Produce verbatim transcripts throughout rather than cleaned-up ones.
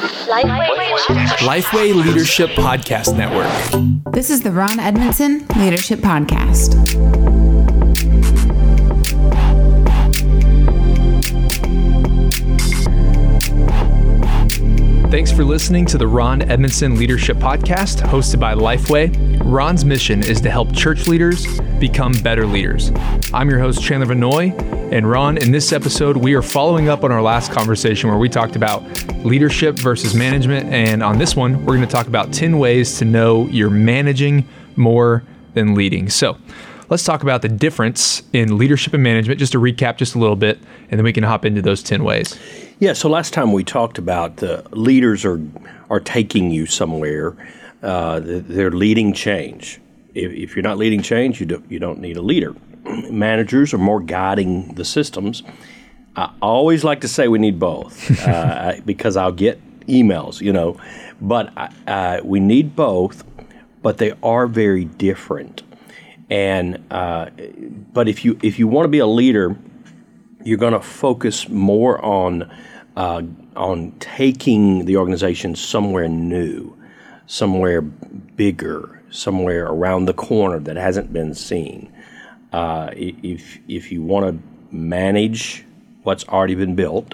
Lifeway Leadership Podcast Network. This is the Ron Edmondson Leadership Podcast. Thanks for listening to the Ron Edmondson Leadership Podcast, hosted by Lifeway. Ron's mission is to help church leaders become better leaders. I'm your host, Chandler Vanoy, and Ron, in this episode, we are following up on our last conversation where we talked about leadership versus management, and on this one, we're going to talk about ten ways to know you're managing more than leading. So let's talk about the difference in leadership and management, just to recap just a little bit, and then we can hop into those ten ways. Yeah, so last time we talked about the leaders are are taking you somewhere. Uh, they're leading change. If, if you're not leading change, you don't, you don't need a leader. Managers are more guiding the systems. I always like to say we need both uh, because I'll get emails, you know. But uh, we need both, but they are very different. And uh, but if you if you want to be a leader, you're going to focus more on uh, on taking the organization somewhere new, somewhere bigger, somewhere around the corner that hasn't been seen. Uh, if if you want to manage what's already been built,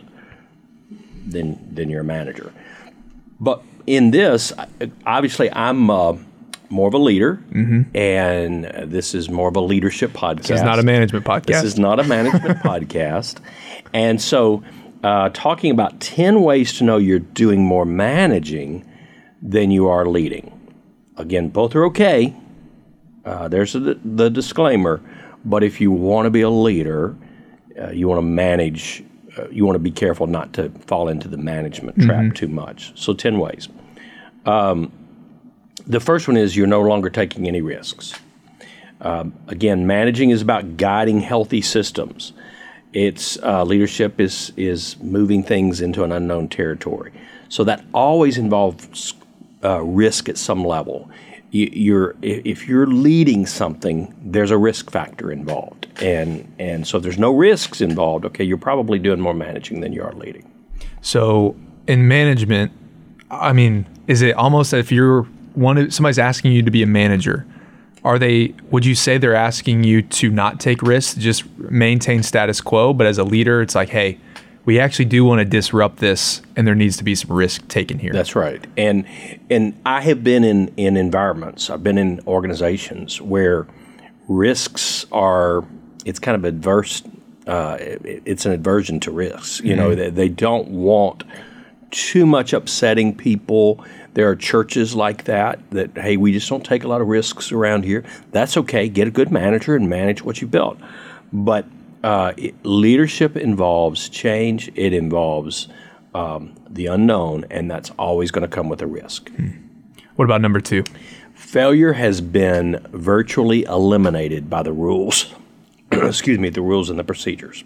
then then you're a manager. But in this, obviously, I'm uh, more of a leader, mm-hmm. and this is more of a leadership podcast. This is not a management podcast. This is not a management podcast. And so uh, talking about ten ways to know you're doing more managing than you are leading. Again, both are okay. Uh, there's a, the disclaimer. But if you want to be a leader, uh, you want to manage, uh, you want to be careful not to fall into the management trap mm-hmm. too much. So ten ways. Um, the first one is you're no longer taking any risks. Um, again, managing is about guiding healthy systems. It's uh, leadership is is moving things into an unknown territory. So that always involves uh, risk at some level. You, you're if you're leading something, there's a risk factor involved, and and so if there's no risks involved, okay, you're probably doing more managing than you are leading. So in management, I mean, is it almost if you're one somebody's asking you to be a manager? Are they, would you say they're asking you to not take risks, just maintain status quo? But as a leader, it's like, hey, we actually do want to disrupt this, and there needs to be some risk taken here. That's right. And and I have been in, in environments, I've been in organizations where risks are, it's kind of adverse, uh, it, it's an aversion to risks. You mm-hmm. know, they, they don't want too much upsetting people. There are churches like that, that, hey, we just don't take a lot of risks around here. That's okay. Get a good manager and manage what you built. But uh, it, leadership involves change. It involves um, the unknown, and that's always going to come with a risk. Hmm. What about number two? Failure has been virtually eliminated by the rules. Excuse me, the rules and the procedures.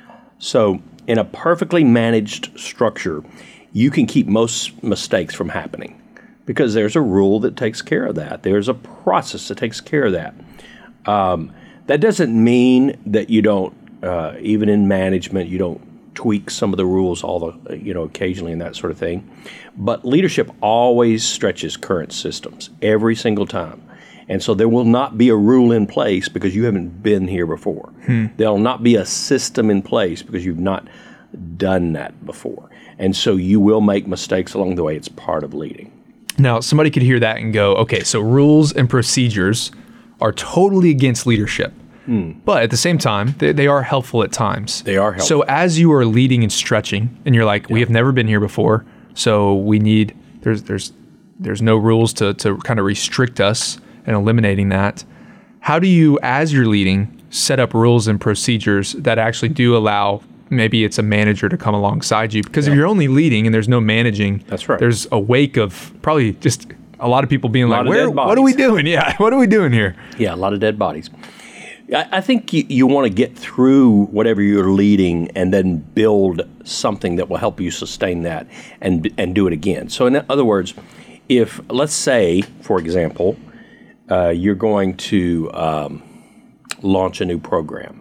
So in a perfectly managed structure, you can keep most mistakes from happening because there's a rule that takes care of that. There's a process that takes care of that. Um, that doesn't mean that you don't, uh, even in management, you don't tweak some of the rules all the, you know, occasionally and that sort of thing. But leadership always stretches current systems every single time. And so there will not be a rule in place because you haven't been here before. Hmm. There'll not be a system in place because you've not done that before. And so you will make mistakes along the way. It's part of leading. Now, somebody could hear that and go, okay, so rules and procedures are totally against leadership. Hmm. But at the same time, they, they are helpful at times. They are helpful. So as you are leading and stretching, and you're like, yeah. we have never been here before, so we need, there's there's there's no rules to, to kind of restrict us and eliminating that. How do you, as you're leading, set up rules and procedures that actually do allow maybe it's a manager to come alongside you? Because yeah. if you're only leading and there's no managing, that's right. There's a wake of probably just a lot of people being like, Where, what are we doing? Yeah, what are we doing here? Yeah, a lot of dead bodies. I, I think you, you want to get through whatever you're leading and then build something that will help you sustain that and and do it again. So in other words, if, let's say, for example, uh, you're going to um, launch a new program.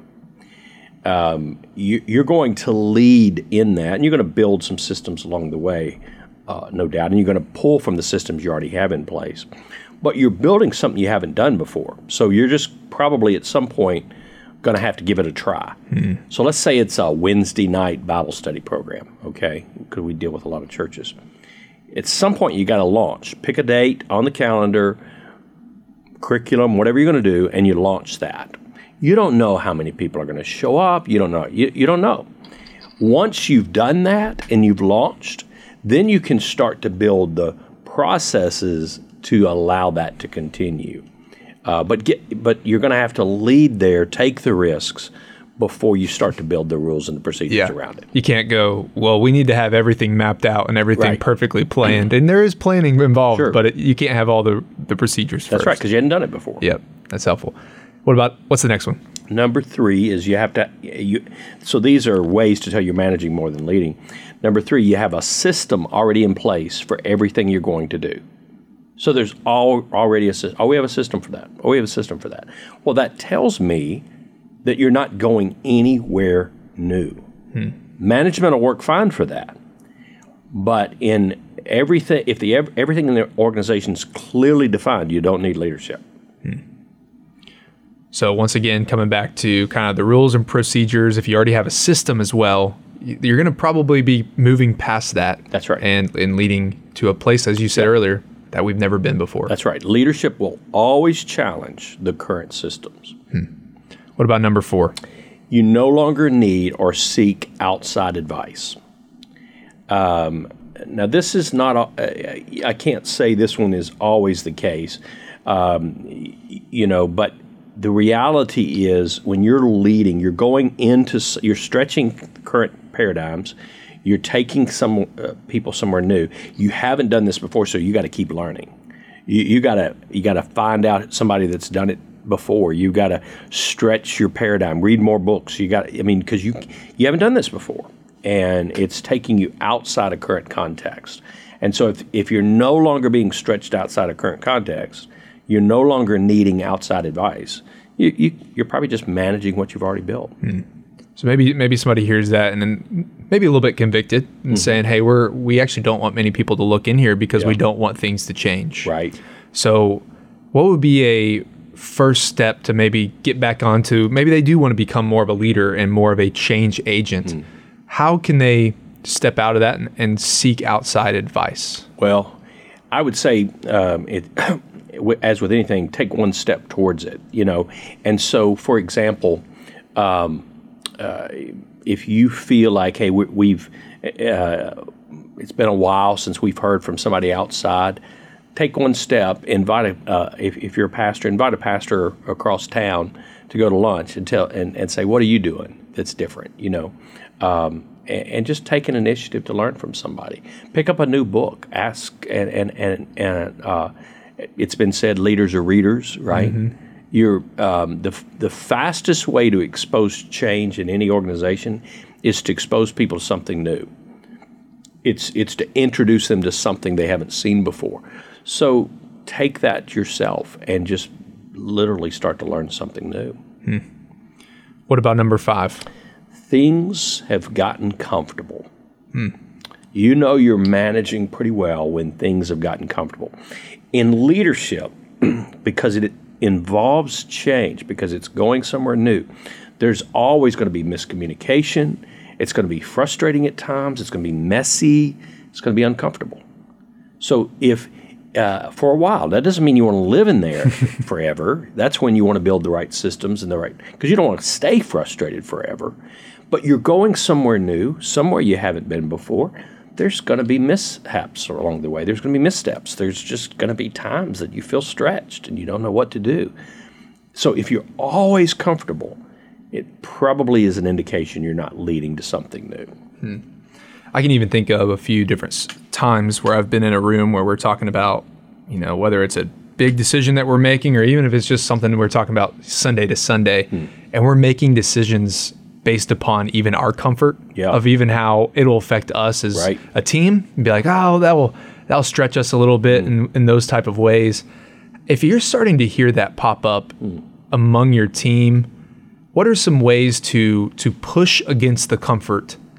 Um, you, you're going to lead in that, and you're going to build some systems along the way uh, no doubt, and you're going to pull from the systems you already have in place. But you're building something you haven't done before. So you're just probably at some point going to have to give it a try. Mm. So let's say it's a Wednesday night Bible study program, okay? Because we deal with a lot of churches. At some point, you got to launch. Pick a date on the calendar, curriculum, whatever you're going to do, and you launch that. You don't know how many people are going to show up. You don't know. You, you don't know. Once you've done that and you've launched, then you can start to build the processes to allow that to continue. Uh, but get, but you're going to have to lead there, take the risks before you start to build the rules and the procedures yeah. around it. You can't go, well, we need to have everything mapped out and everything right. perfectly planned. And there is planning involved, sure. but it, you can't have all the, the procedures That's first. right, because you hadn't done it before. Yep, that's helpful. What about, what's the next one? Number three is you have to, you, so these are ways to tell you're managing more than leading. Number three, you have a system already in place for everything you're going to do. So there's all, already a system. Oh, we have a system for that. Oh, we have a system for that. Well, that tells me that you're not going anywhere new. Hmm. Management will work fine for that. But in everything, if the everything in the organization is clearly defined, you don't need leadership. Hmm. So once again, coming back to kind of the rules and procedures, if you already have a system as well, you're going to probably be moving past that. That's right. And, and leading to a place, as you said yeah. earlier, that we've never been before. That's right. Leadership will always challenge the current systems. Hmm. What about number four? You no longer need or seek outside advice. Um, now, this is not, a, I can't say this one is always the case, um, you know, but the reality is when you're leading, you're going into, you're stretching current paradigms. You're taking some uh, people somewhere new. You haven't done this before, so you got to keep learning. You, you gotta you gotta find out somebody that's done it before. You got to stretch your paradigm. Read more books. You got. I mean, because you you haven't done this before, and it's taking you outside of current context. And so, if if you're no longer being stretched outside of current context, you're no longer needing outside advice. You, you you're probably just managing what you've already built. Hmm. So maybe maybe somebody hears that and then maybe a little bit convicted and mm-hmm. saying, hey, we're we actually don't want many people to look in here because yeah. we don't want things to change. Right. So what would be a first step to maybe get back onto, maybe they do want to become more of a leader and more of a change agent. Mm. How can they step out of that and, and seek outside advice? Well, I would say um, it. As with anything, take one step towards it, you know. And so, for example, um, uh, if you feel like, hey, we, we've, uh, it's been a while since we've heard from somebody outside, take one step, invite a, uh, if, if you're a pastor, invite a pastor across town to go to lunch and tell and, and say, what are you doing that's different, you know? Um, and, and just take an initiative to learn from somebody. Pick up a new book, ask, and, and, and, and uh, it's been said, leaders are readers, right? Mm-hmm. You're um, the the fastest way to expose change in any organization is to expose people to something new. It's it's to introduce them to something they haven't seen before. So take that yourself and just literally start to learn something new. Hmm. What about number five? Things have gotten comfortable. Hmm. You know you're managing pretty well when things have gotten comfortable. In leadership, because it involves change, because it's going somewhere new, there's always going to be miscommunication. It's going to be frustrating at times. It's going to be messy. It's going to be uncomfortable. So if, uh, for a while, that doesn't mean you want to live in there forever. That's when you want to build the right systems and the right, because you don't want to stay frustrated forever. But you're going somewhere new, somewhere you haven't been before. There's going to be mishaps along the way. There's going to be missteps. There's just going to be times that you feel stretched and you don't know what to do. So if you're always comfortable, it probably is an indication you're not leading to something new. Hmm. I can even think of a few different times where I've been in a room where we're talking about, you know, whether it's a big decision that we're making or even if it's just something we're talking about Sunday to Sunday, hmm. and we're making decisions based upon even our comfort yeah. of even how it'll affect us as right. a team and be like, oh, that will that'll stretch us a little bit mm. in, in those type of ways. If you're starting to hear that pop up mm. among your team, what are some ways to to push against the comfort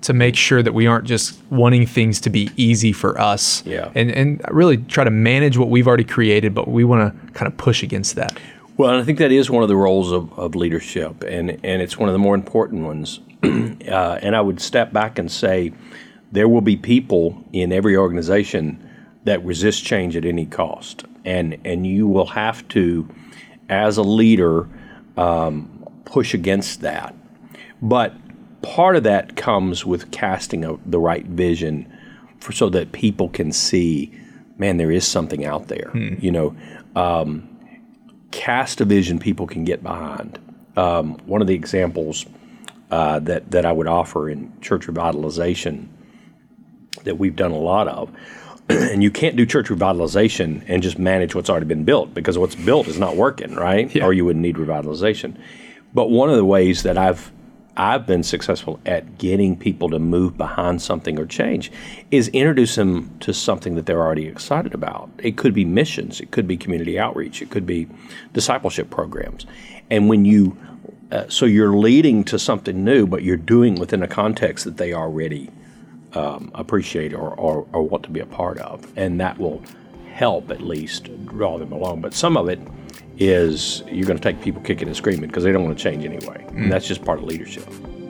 to make sure that we aren't just wanting things to be easy for us, Yeah. and, and really try to manage what we've already created, but we want to kind of push against that. Well, and I think that is one of the roles of, of leadership, and, and it's one of the more important ones. uh, and I would step back and say there will be people in every organization that resist change at any cost. And, and you will have to, as a leader, um, push against that. But part of that comes with casting a, the right vision for, so that people can see, man, there is something out there. Hmm. You know, um, cast a vision people can get behind. Um, one of the examples uh, that, that I would offer in church revitalization that we've done a lot of, and you can't do church revitalization and just manage what's already been built, because what's built is not working, right? Yeah. Or you wouldn't need revitalization. But one of the ways that I've I've been successful at getting people to move behind something or change is introduce them to something that they're already excited about. It could be missions, it could be community outreach, it could be discipleship programs. And when you, uh, so you're leading to something new, but you're doing within a context that they already um, appreciate or, or, or want to be a part of. And that will help at least draw them along. But some of it is you're going to take people kicking and screaming because they don't want to change anyway. Mm. And that's just part of leadership.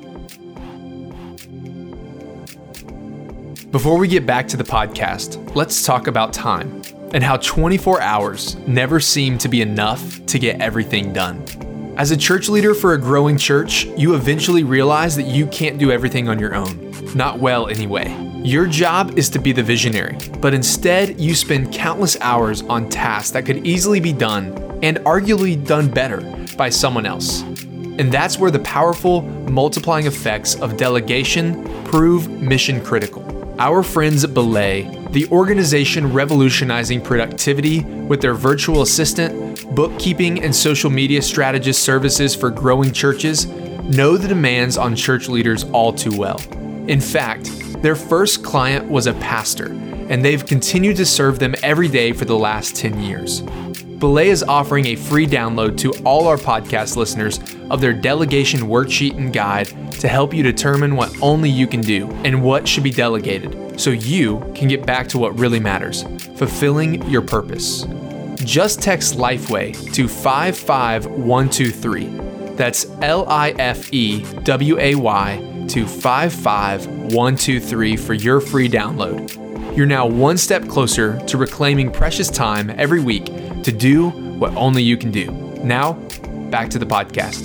Before we get back to the podcast, let's talk about time and how twenty-four hours never seem to be enough to get everything done. As a church leader for a growing church, you eventually realize that you can't do everything on your own. Not well anyway. Your job is to be the visionary, but instead you spend countless hours on tasks that could easily be done and arguably done better by someone else. And that's where the powerful multiplying effects of delegation prove mission critical. Our friends at Belay, the organization revolutionizing productivity with their virtual assistant, bookkeeping, and social media strategist services for growing churches, know the demands on church leaders all too well. In fact, their first client was a pastor, and they've continued to serve them every day for the last ten years. Belay is offering a free download to all our podcast listeners of their delegation worksheet and guide to help you determine what only you can do and what should be delegated, so you can get back to what really matters, fulfilling your purpose. Just text Lifeway to five five one two three. That's L I F E W A Y to five five one two three for your free download. You're now one step closer to reclaiming precious time every week to do what only you can do. Now, back to the podcast.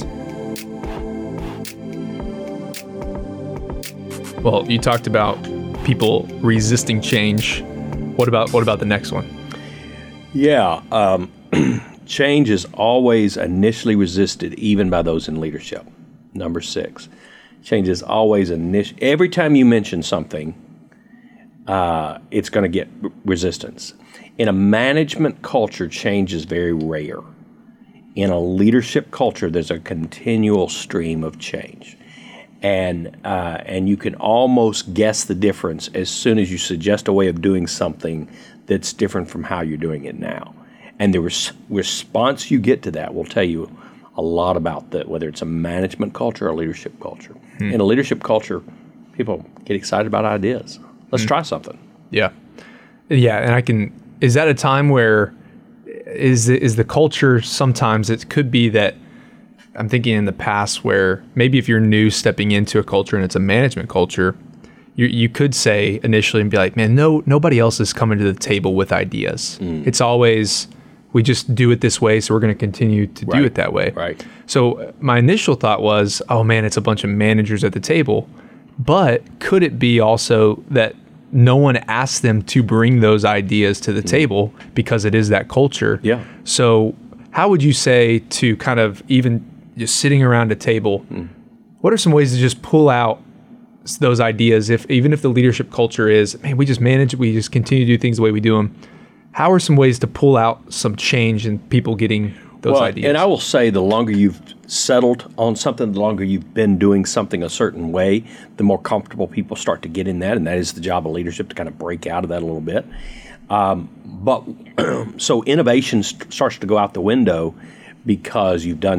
Well, you talked about people resisting change. What about what about the next one? Yeah, um, change is always initially resisted, even by those in leadership. Number six, change is always initial. Every time you mention something, uh, it's going to get r- resistance. In a management culture, change is very rare. In a leadership culture, there's a continual stream of change. And uh, and you can almost guess the difference as soon as you suggest a way of doing something that's different from how you're doing it now. And the res- response you get to that will tell you a lot about that, whether it's a management culture or a leadership culture. Hmm. In a leadership culture, people get excited about ideas. Let's hmm. try something. Yeah. Yeah, and I can... Is that a time where is the, is the culture sometimes it could be that I'm thinking in the past where maybe if you're new stepping into a culture and it's a management culture, you you could say initially and be like, man, no, nobody else is coming to the table with ideas. Mm. It's always, we just do it this way, so we're going to continue to right. do it that way. Right. So my initial thought was, oh man, it's a bunch of managers at the table. But could it be also that no one asked them to bring those ideas to the mm. table because it is that culture? Yeah. So how would you say to kind of even just sitting around a table, mm. what are some ways to just pull out those ideas, if even if the leadership culture is, man, we just manage, we just continue to do things the way we do them. How are some ways to pull out some change and people getting those well, ideas? And I will say the longer you've settled on something, the longer you've been doing something a certain way, the more comfortable people start to get in that, and that is the job of leadership to kind of break out of that a little bit. Um, but so innovation st- starts to go out the window because you've done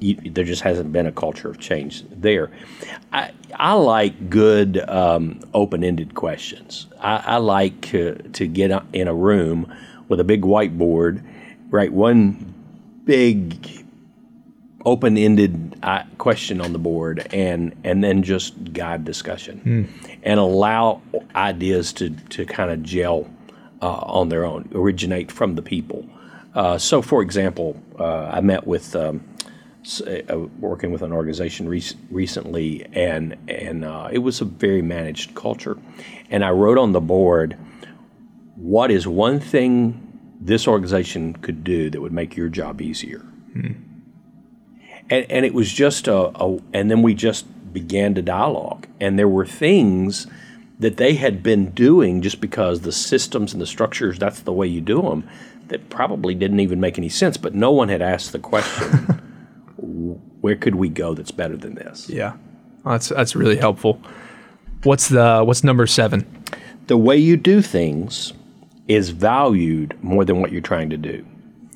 you, there just hasn't been a culture of change there. I, I like good um, open-ended questions. I, I like to, to get in a room with a big whiteboard, write one big open-ended uh, question on the board, and and then just guide discussion mm. and allow ideas to, to kind of gel uh, on their own, originate from the people. Uh, so, for example, uh, I met with um, uh, working with an organization rec- recently, and and uh, it was a very managed culture, and I wrote on the board, what is one thing this organization could do that would make your job easier? Mm. And, and it was just a, a, and then we just began to dialogue. And there were things that they had been doing just because the systems and the structures, that's the way you do them, that probably didn't even make any sense. But no one had asked the question, where could we go that's better than this? Yeah, well, that's that's really helpful. What's the what's number seven? The way you do things is valued more than what you're trying to do.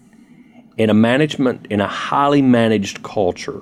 In a management, in a highly managed culture,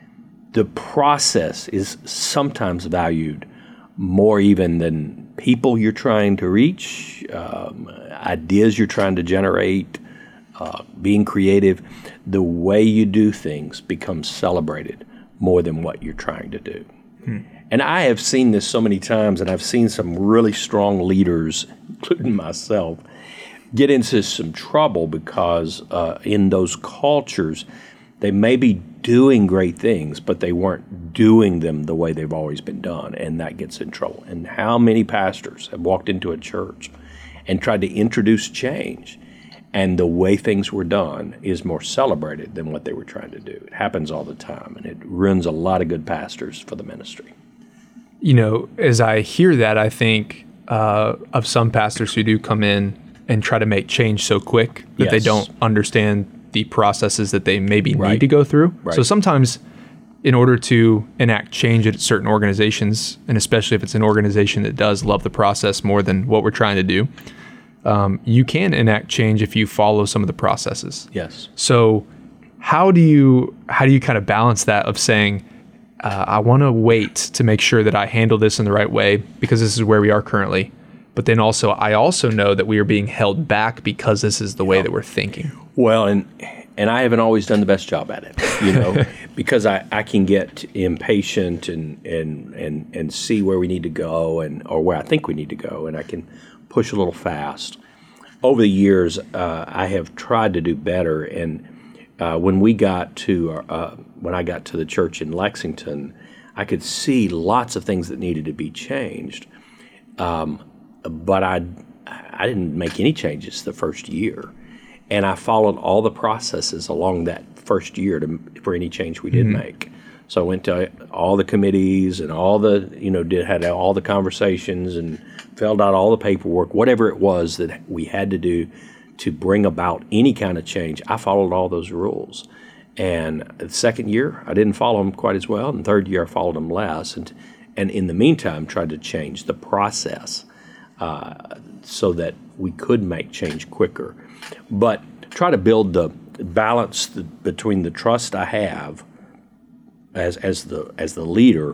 the process is sometimes valued more even than people you're trying to reach, um, ideas you're trying to generate, uh, being creative. The way you do things becomes celebrated more than what you're trying to do. Hmm. And I have seen this so many times, and I've seen some really strong leaders, including myself, get into some trouble because uh, in those cultures, they may be doing great things, but they weren't doing them the way they've always been done, and that gets in trouble. And how many pastors have walked into a church and tried to introduce change, and the way things were done is more celebrated than what they were trying to do? It happens all the time, and it ruins a lot of good pastors for the ministry. You know, as I hear that, I think uh, of some pastors who do come in and try to make change so quick that yes. they don't understand the processes that they maybe right. need to go through. Right. So sometimes in order to enact change at certain organizations, and especially if it's an organization that does love the process more than what we're trying to do, um, you can enact change if you follow some of the processes. Yes. So how do you how do you kind of balance that of saying, uh, I want to wait to make sure that I handle this in the right way because this is where we are currently, but then also, I also know that we are being held back because this is the way that we're thinking. Well, and and I haven't always done the best job at it, you know, because I, I can get impatient and, and and and see where we need to go and or where I think we need to go, and I can push a little fast. Over the years, uh, I have tried to do better, and uh, when we got to uh, when I got to the church in Lexington, I could see lots of things that needed to be changed. Um, But I, I didn't make any changes the first year, and I followed all the processes along that first year to, for any change we did mm-hmm. make. So I went to all the committees and all the, you know, did had all the conversations and filled out all the paperwork, whatever it was that we had to do to bring about any kind of change. I followed all those rules. And the second year, I didn't follow them quite as well, and the third year, I followed them less. And and in the meantime, tried to change the process. Uh, so that we could make change quicker. But try to build the balance the, between the trust I have as as the as the leader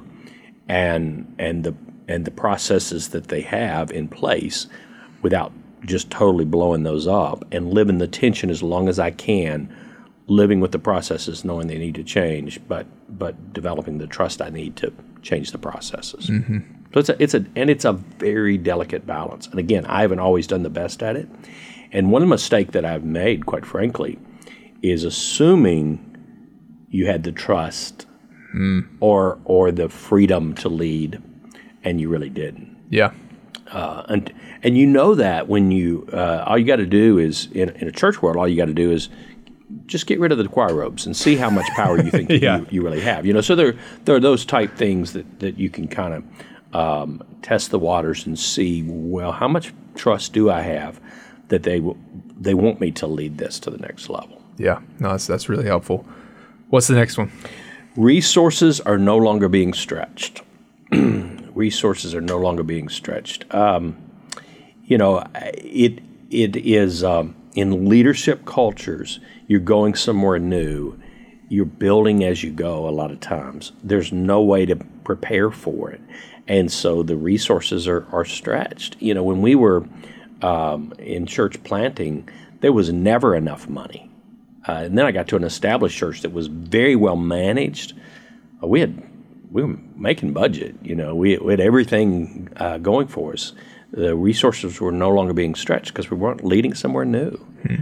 and and the and the processes that they have in place without just totally blowing those up, and living the tension as long as I can, living with the processes, knowing they need to change, but but developing the trust I need to change the processes. Mm-hmm. So it's a, it's a, and it's a very delicate balance. And again, I haven't always done the best at it. And one mistake that I've made, quite frankly, is assuming you had the trust mm. or or the freedom to lead, and you really didn't. Yeah. Uh, and and you know that when you, uh, all you got to do is, in, in a church world, all you got to do is just get rid of the choir robes and see how much power you think yeah. you, you really have. You know, so there there are those type things that, that you can kind of Um, test the waters and see, well, how much trust do I have that they will, they want me to lead this to the next level? Yeah, no, that's that's really helpful. What's the next one? Resources are no longer being stretched. Resources are no longer being stretched. Um, you know, it it is um, in leadership cultures. You're going somewhere new. you're building as you go a lot of times. There's no way to prepare for it. And so the resources are, are stretched. You know, when we were um, in church planting, there was never enough money. Uh, and then I got to an established church that was very well managed. Uh, we had we were making budget. You know, we, we had everything uh, going for us. The resources were no longer being stretched because we weren't leading somewhere new. Hmm.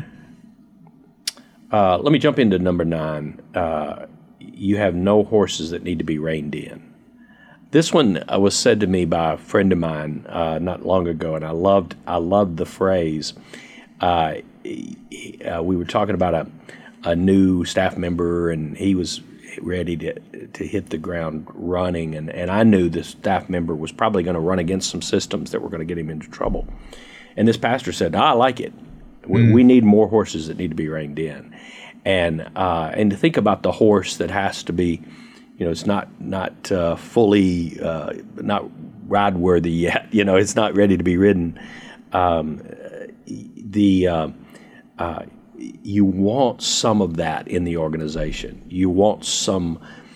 Uh, let me jump into number nine. Uh, you have no horses that need to be reined in. This one uh, was said to me by a friend of mine uh, not long ago, and I loved I loved the phrase. Uh, he, uh, we were talking about a, a new staff member, and he was ready to to hit the ground running, and, and I knew this staff member was probably going to run against some systems that were going to get him into trouble. And this pastor said, I like it. We, mm. we need more horses that need to be reined in. And uh, and to think about the horse that has to be, you know, it's not not uh, fully, uh, not ride worthy yet. You know, it's not ready to be ridden. Um, the uh, uh, you want some of that in the organization. You want some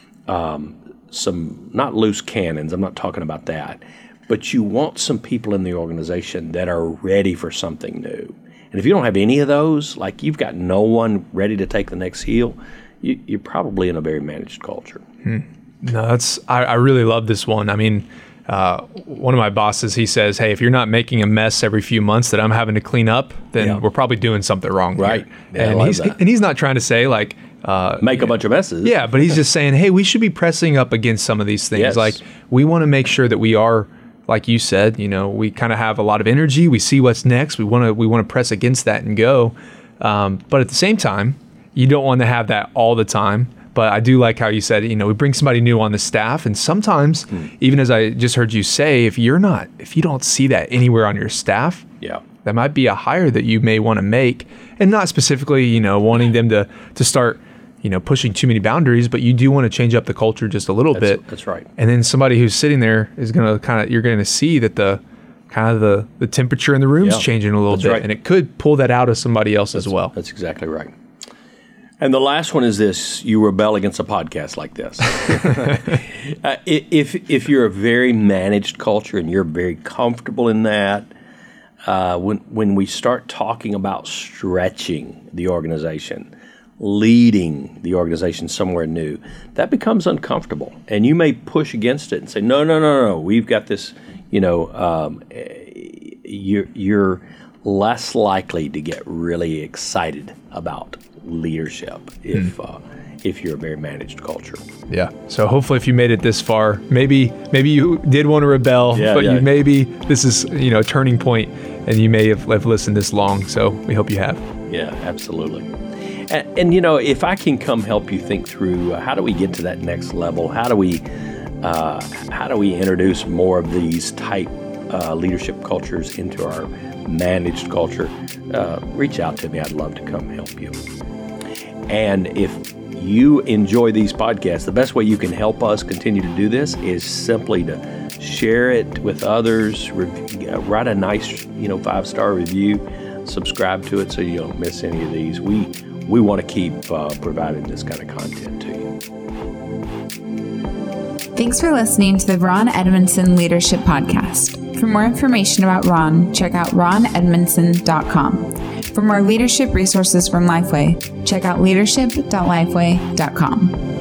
um, some not loose cannons. I'm not talking about that, but you want some people in the organization that are ready for something new. And if you don't have any of those, like you've got no one ready to take the next heel, you, you're probably in a very managed culture. Hmm. No, that's I, I really love this one. I mean, uh, one of my bosses, he says, hey, if you're not making a mess every few months that I'm having to clean up, then yeah. we're probably doing something wrong. Right. Yeah, and, he's, and he's not trying to say like... Uh, Make a bunch of messes. Yeah, but he's just saying, hey, we should be pressing up against some of these things. Yes. Like we want to make sure that we are... Like you said, you know, we kind of have a lot of energy. We see what's next. We want to we want to press against that and go. Um, but at the same time, you don't want to have that all the time. But I do like how you said, you know, we bring somebody new on the staff, and sometimes, mm. even as I just heard you say, if you're not, if you don't see that anywhere on your staff, yeah, that might be a hire that you may want to make, and not specifically, you know, wanting them to to start. You know, pushing too many boundaries, but you do want to change up the culture just a little that's, bit. That's right. And then somebody who's sitting there is going to kind of, you're going to see that the kind of the, the temperature in the room is yeah, changing a little bit. Right. And it could pull that out of somebody else that's, as well. That's exactly right. And the last one is this: you rebel against a podcast like this. uh, if if you're a very managed culture and you're very comfortable in that, uh, when when we start talking about stretching the organization, leading the organization somewhere new, that becomes uncomfortable. And you may push against it and say, no, no, no, no, we've got this, you know, um, you're, you're less likely to get really excited about leadership if mm. uh, if you're a very managed culture. Yeah. So hopefully if you made it this far, maybe maybe you did want to rebel, yeah, but yeah. you maybe this is, you know, a turning point and you may have, have listened this long. So we hope you have. Yeah, absolutely. And, and, you know, if I can come help you think through uh, how do we get to that next level? How do we uh, how do we introduce more of these type uh, leadership cultures into our managed culture? Uh, reach out to me. I'd love to come help you. And if you enjoy these podcasts, the best way you can help us continue to do this is simply to share it with others, re- uh, write a nice, you know, five-star review, subscribe to it so you don't miss any of these. We We want to keep uh, providing this kind of content to you. Thanks for listening to the Ron Edmondson Leadership Podcast. For more information about Ron, check out ron edmondson dot com. For more leadership resources from Lifeway, check out leadership dot lifeway dot com.